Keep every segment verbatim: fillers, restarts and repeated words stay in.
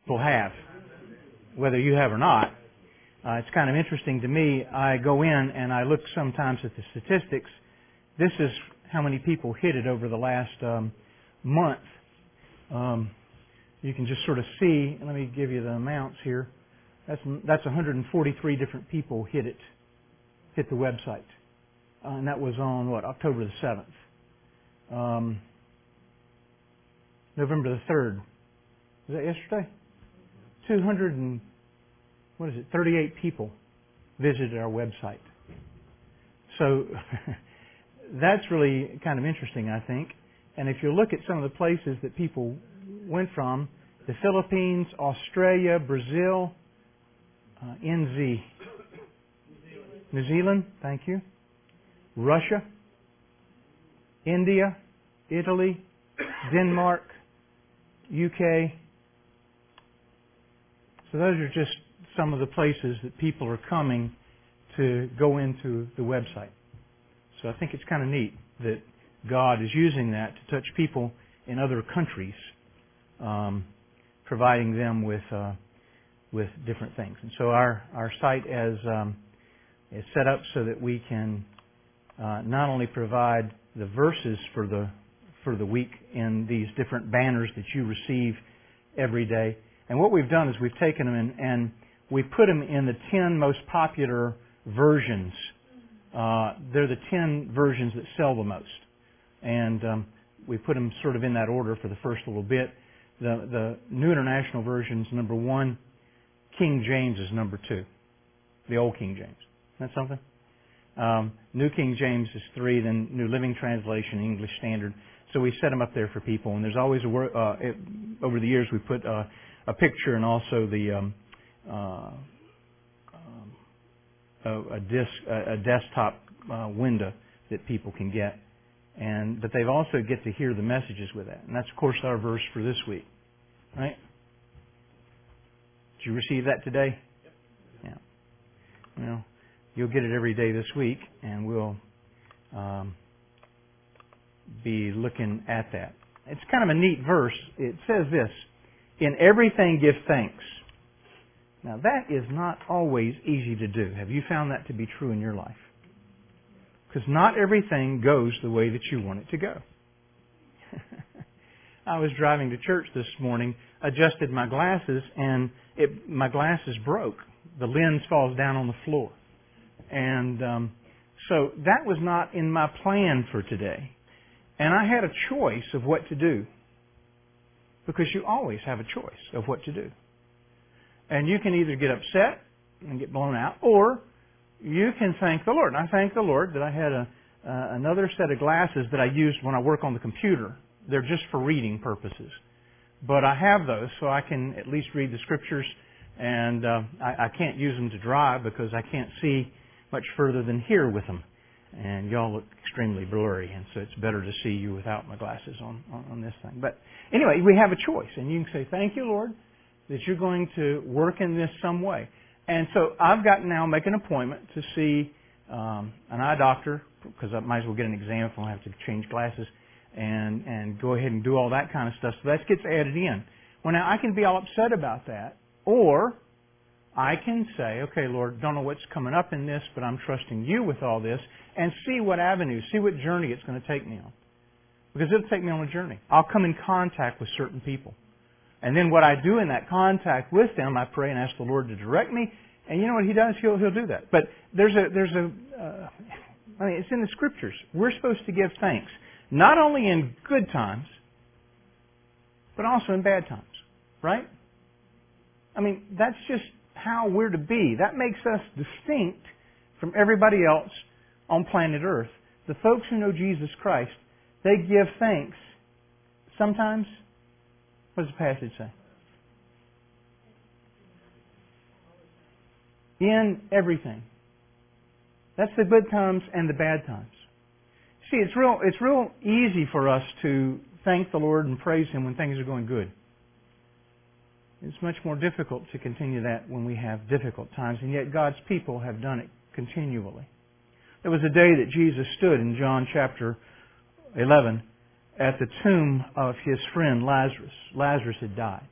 people have, whether you have or not. Uh, it's kind of interesting to me. I go in and I look sometimes at the statistics. This is how many people hit it over the last um, month. Um, you can just sort of see. Let me give you the amounts here. That's that's one hundred forty-three different people hit it, hit the website, uh, and that was on what, October the seventh. Um, November the third. Was that yesterday? Two hundred and what is it? Thirty-eight people visited our website. So that's really kind of interesting, I think. And if you look at some of the places that people went from, the Philippines, Australia, Brazil, uh, N Z, New Zealand, thank you, Russia, India, Italy, Denmark, U K. So those are just some of the places that people are coming to go into the website. So I think it's kind of neat that God is using that to touch people in other countries, um, providing them with uh, with different things. And so our our site is um, is set up so that we can uh, not only provide the verses for the for the week in these different banners that you receive every day. And what we've done is we've taken them and, and we put them in the ten most popular versions. Uh, they're the ten versions that sell the most. And um, we put them sort of in that order for the first little bit. The, the New International Version is number one. King James is number two. The Old King James. Isn't that something? Um, New King James is three, then New Living Translation, English Standard. So we set them up there for people. And there's always a word, uh, it, over the years we put uh, a picture and also the um, uh, um, a, a disc, a, a desktop uh, window that people can get. And but they've also get to hear the messages with that. And that's, of course, our verse for this week. Right? Did you receive that today? Yeah. Well, you'll get it every day this week, and we'll um, be looking at that. It's kind of a neat verse. It says this, "In everything give thanks." Now, that is not always easy to do. Have you found that to be true in your life? Because not everything goes the way that you want it to go. I was driving to church this morning, adjusted my glasses, and it, my glasses broke. The lens falls down on the floor. And um, so that was not in my plan for today. And I had a choice of what to do. Because you always have a choice of what to do. And you can either get upset and get blown out, or you can thank the Lord. And I thank the Lord that I had a, uh, another set of glasses that I use when I work on the computer. They're just for reading purposes. But I have those so I can at least read the Scriptures, and uh, I, I can't use them to drive because I can't see much further than here with them. And y'all look extremely blurry, and so it's better to see you without my glasses on, on, on this thing. But anyway, we have a choice, and you can say, "Thank you, Lord, that you're going to work in this some way." And so I've got to now make an appointment to see um, an eye doctor, because I might as well get an exam if I have to change glasses, and, and go ahead and do all that kind of stuff. So that gets added in. Well, now I can be all upset about that, or I can say, "Okay, Lord, don't know what's coming up in this, but I'm trusting you with all this," and see what avenue, see what journey it's going to take me on. Because it'll take me on a journey. I'll come in contact with certain people. And then what I do in that contact with them, I pray and ask the Lord to direct me. And you know what He does? He'll, he'll do that. But there's a, there's a, uh, I mean, it's in the Scriptures. We're supposed to give thanks. Not only in good times, but also in bad times. Right? I mean, that's just how we're to be. That makes us distinct from everybody else on planet Earth. The folks who know Jesus Christ, they give thanks. Sometimes, what does the passage say? In everything. That's the good times and the bad times. See, it's real, it's real easy for us to thank the Lord and praise Him when things are going good. It's much more difficult to continue that when we have difficult times, and yet God's people have done it continually. There was a day that Jesus stood in John chapter eleven at the tomb of His friend Lazarus. Lazarus had died.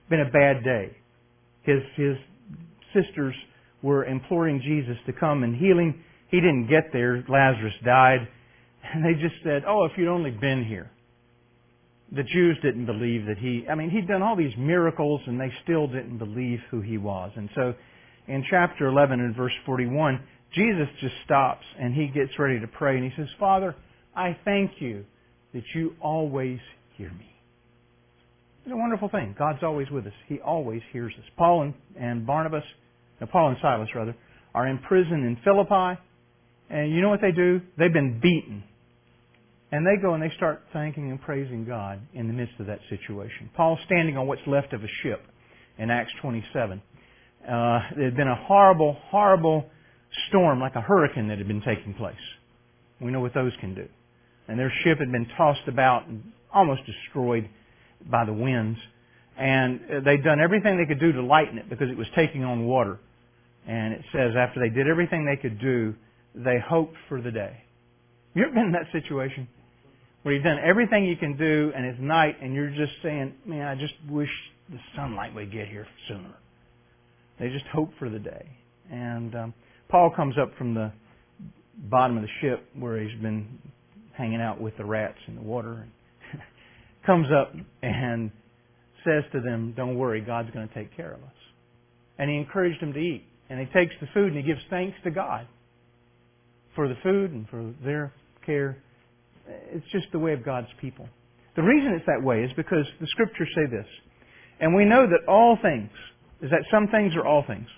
been a bad day. His his sisters were imploring Jesus to come and heal him. He didn't get there. Lazarus died. And they just said, oh, if you'd only been here. The Jews didn't believe that he, I mean, he'd done all these miracles and they still didn't believe who he was. And so in chapter eleven and verse forty-one, Jesus just stops and he gets ready to pray and he says, Father, I thank you that you always hear me. It's a wonderful thing. God's always with us. He always hears us. Paul and, and Barnabas, no, Paul and Silas rather, are in prison in Philippi. And you know what they do? They've been beaten. And they go and they start thanking and praising God in the midst of that situation. Paul's standing on what's left of a ship in Acts twenty-seven. Uh, there had been a horrible, horrible storm, like a hurricane that had been taking place. We know what those can do. And their ship had been tossed about and almost destroyed by the winds. And they'd done everything they could do to lighten it because it was taking on water. And it says after they did everything they could do, they hoped for the day. You ever been in that situation? Where you've done everything you can do and it's night and you're just saying, man, I just wish the sunlight would get here sooner. They just hope for the day. And um, Paul comes up from the bottom of the ship where he's been hanging out with the rats in the water. And comes up and says to them, don't worry, God's going to take care of us. And he encouraged them to eat. And he takes the food and he gives thanks to God for the food and for their care. It's just the way of God's people. The reason it's that way is because the Scriptures say this. And we know that all things, is that some things or all things?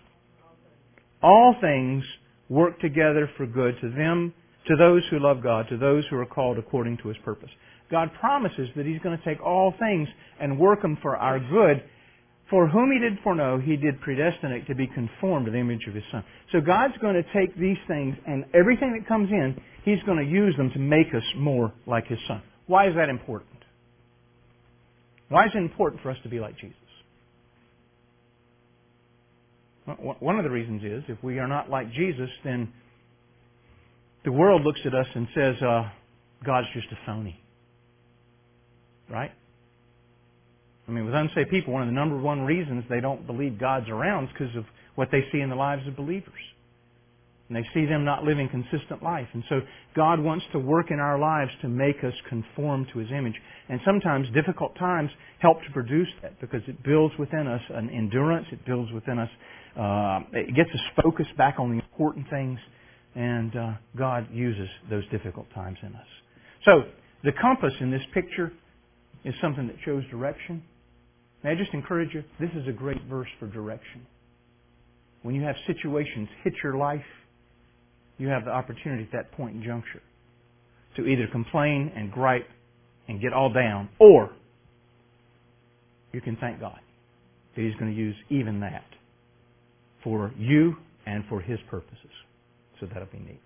All things work together for good to them, to those who love God, to those who are called according to His purpose. God promises that He's going to take all things and work them for our good. For whom He did foreknow, He did predestinate to be conformed to the image of His Son. So God's going to take these things and everything that comes in, He's going to use them to make us more like His Son. Why is that important? Why is it important for us to be like Jesus? Well, one of the reasons is, if we are not like Jesus, then the world looks at us and says, uh, God's just a phony. Right? I mean, with unsaved people, one of the number one reasons they don't believe God's around is because of what they see in the lives of believers. And they see them not living consistent life. And so God wants to work in our lives to make us conform to His image. And sometimes difficult times help to produce that because it builds within us an endurance. It builds within us, uh, it gets us focused back on the important things. And uh, God uses those difficult times in us. So the compass in this picture is something that shows direction. May I just encourage you, this is a great verse for direction. When you have situations hit your life, you have the opportunity at that point in juncture to either complain and gripe and get all down, or you can thank God that He's going to use even that for you and for His purposes. So that'll be neat.